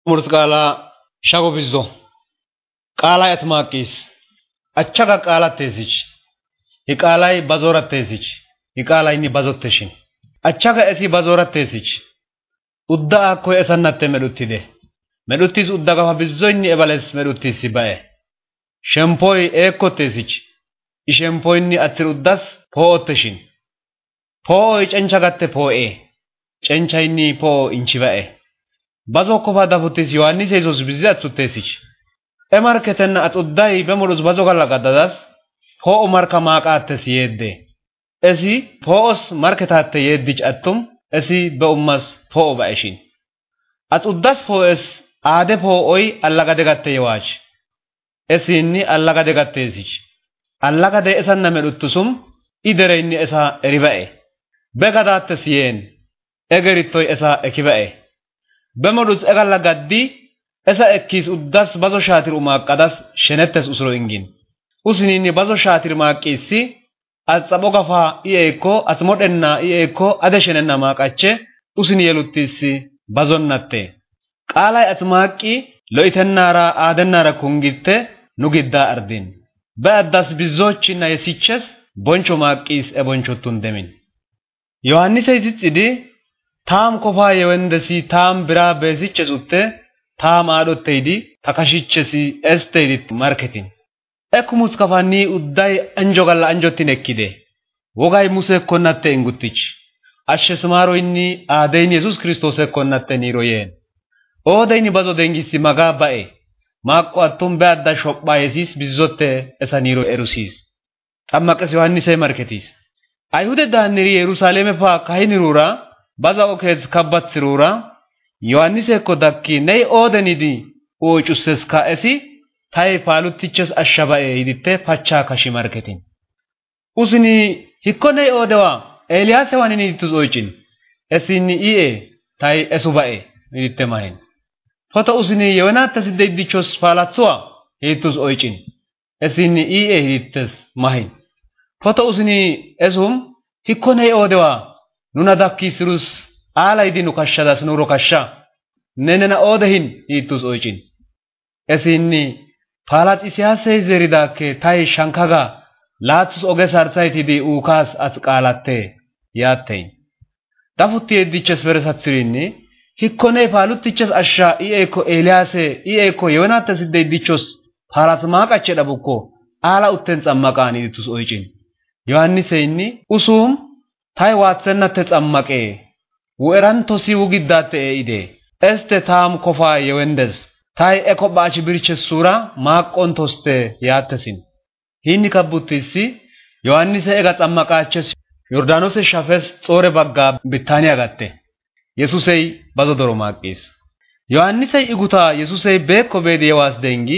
Murskala shagobizo qala etmakis achaga qala tesich iqalay bazora tesich iqalay ni bazoteshin achaga esi bazora tesich udda ko esannatte meduttis uddaga bizoyni ebales meduttis bae shempoy eko tesich ishempoyni atir uddas pooteshin pooy cenchagatte pooe cenchayni poo inchibae bazo kofa dafutis Yohannis Jesus bizat sutesich emarketen atudday bemulus bazo galaqadadas po marka maqates yedde esi poos marketatte yeddich attum esi be ummas po baishin atuddas poes ade po oy allagade gatte yewach esinni allagade gattesich allagade esanna meduttusum idereyni esa eribae begadattes yen egeritoy esa ekibae bemodus egalla gaddi esa ekkis uddas bazo shatir umaqadas shenettes usro ingin usinini bazo shatir maqisi atsabo gafa ieko atmodenna ieko ade shenenna maqache usini yeluttisi bazonnatte qalay atmaqi loitennara adennara kungitte nugidda ardin ba'das bizochinna yesiches boncho maqis e bonchotun demin Yohannis izitsidi tam kofa yewendesi tam bira besiches utte tam adotteydi takashichesi esteydi marketing ekumus kafani udday anjogalla anjotin ekkide wogay muse konnatte ingutich ashe smaro inni adeyni Jesus Christos konnatte niroyen odeyni bazo dengisi maga bae maqo atum beadda shopba yesis bizotte esaniro erusis tammaqes Yohannis marketis ayhude daniri Yerusalem fa kahinirura baza okez kabbatsirura Yohannis dakki nei odenidi ochuses ka esi tay palutiches ashabae iditte pacha kashi marketing usini hikkone odewa Elias wanini tuz ochin esini ie tay esubae iditte mahin foto usini Yonata siddichos palatsua hituz ochin esini ie idittes mahin foto usini esum hikkone odewa nuna dakki sirus ala idinu kashada snuro kasha nenena odehin itus ochin esinni palat isiase zeridake tay shankaga latsus oge sartsaitidi ukas atqalatte yatein dafutti ediches veresatsirinni hikkone palutiches asha ieko Eliase ieko Yonata siddichos palat maqache dabuko ala utten tsammaqani itus ochin Yohanniseyni usum tay watsennate tsammaqe Weranto si wugiddate ide este tam kofa yewendes tay eko bachi birche sura maqontoste yatesin hinni kabutisi Yohannis ega tsammaqaches Yordanos shafes tsore bagga Bitania gatte Yesusey bazodoro maqis Yohannis iguta Yesusey beko bedi yewas dengi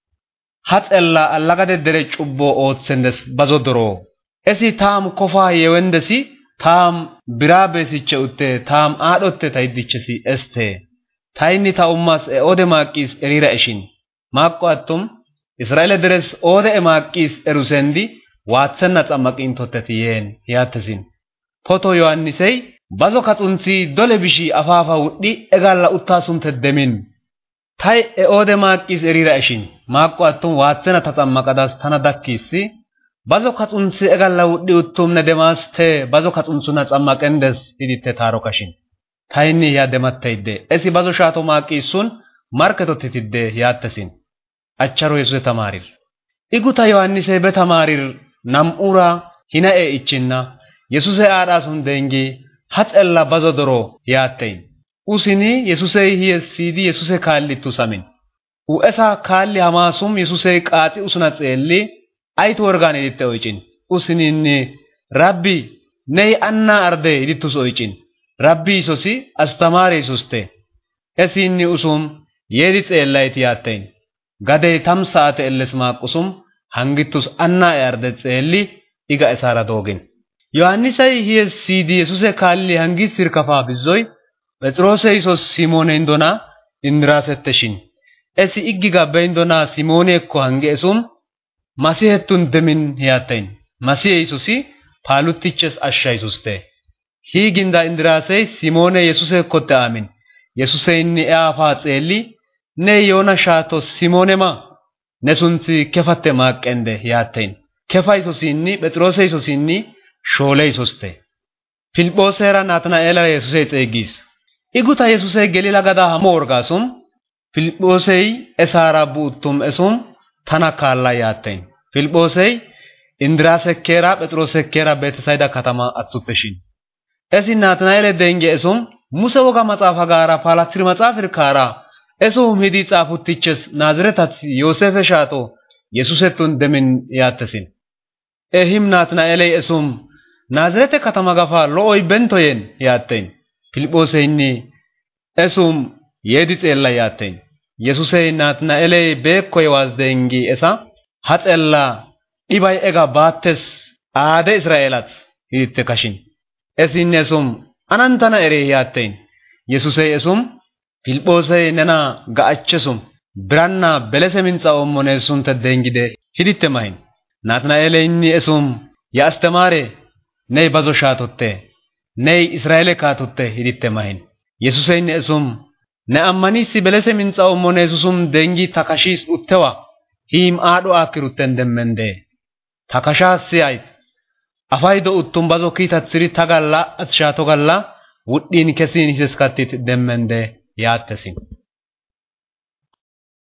hatsella allagade dere cubbo otsendes bazodoro esi tam kofa yewendesi tam birabe siche utte tam adotte taydichesi este tayni ta ummas e ode maqis erira eshin maqo attum Israel deres ode e maqis erusendi watsenna tsammaqin totteti yen yatesin foto Yohannisey bazo katsunsi dole bishi afafa wuddi egalla uttasumte demin tay e ode maqis erira eshin maqo attum watsenna tsammaqadas tana dakkisi bazo katsunsi egalla wuddi uttumne demaste bazo katsunsuna tsammaqendes iditte taro kashin tayni ya dematteyde esi bazo shato maqisun marketotitide yatesin acharo Yesus tamarir iguta Yohannis be tamarir namura hinae ichinna Yesus aadasun dengi hatsella bazo doro yatein usini Yesus hiyesidi Yesus kallitu samin u esa kalli hamasum Yesus qaati usuna tselli aytu organe ditte ochin usininni rabbi nei anna arde ditus ochin rabbi sosi astamare suste esinni usum yedi tsellayti yatein gade tam saate elles maqusum hangitus anna arde tselli iga esara dogin Yohannisay hiye sidi Yesuse kalli hangi sirkafa bizoy Petrose isos Simone indona indrasetteshin esi iggiga beindona Simone ko hangi esum Masihetun demin yatein Masih Yesusi palutiches asha Yesuste higinda indrasey Simone Yesuse kotte amin Yesuusee inni eafaa xeelli ne yoona shaato Simonema ne sunti kefatte maaqqende yaatteen kefa isosinni Phexrose isosinni shoole isoste Filiphoosera Naatnaa'eela Yesuusee xeegis iguta Yesuusee Gelila gadaa hamoo orgaasum Filiphoosey esaara buuttum esum tana kaalla yaatteen Filiphoosey Indiraasekkeera Phexrosekkeera Beetesayda katama attutteshin esi Naatnaa'eele denge esum Muse woga maxaafa gaara paalatir maxaafir kaara esum hidi xaafuttiches Naaziretat Yoosefe shaato Yesuusettun demin yaattesin ehim Naatnaa'eele esum Naazirete katama gafa lo'oy bentoyen yaatteen Filiphooseyni esum yeedi xeella yaatteen Yesuusey Naatnaa'eele beekkoy waas dengi esa ha xeella dhibay ega baattes aade Israa'eelat hiditte kashin esin esum anantana ere yaatteen Yesuusey esum Filiphoosey nena ga'achesum biranna belese minxa ommone sunte dengide hiditte mahin Naatnaa'eele inni esum ya astemaare nei bazo shaatotte nei Israa'eele kaatotte hiditte mahin Yesuusey inni esum ne ammanisi belese minxa ommone Yesuusum dengi takashis uttewa him aadho akirutten demmende takashasi ay afaydo uttum bazo kiitatsiri tagalla at shaato galla wuddin kesin hiseskatit demmende yaattesin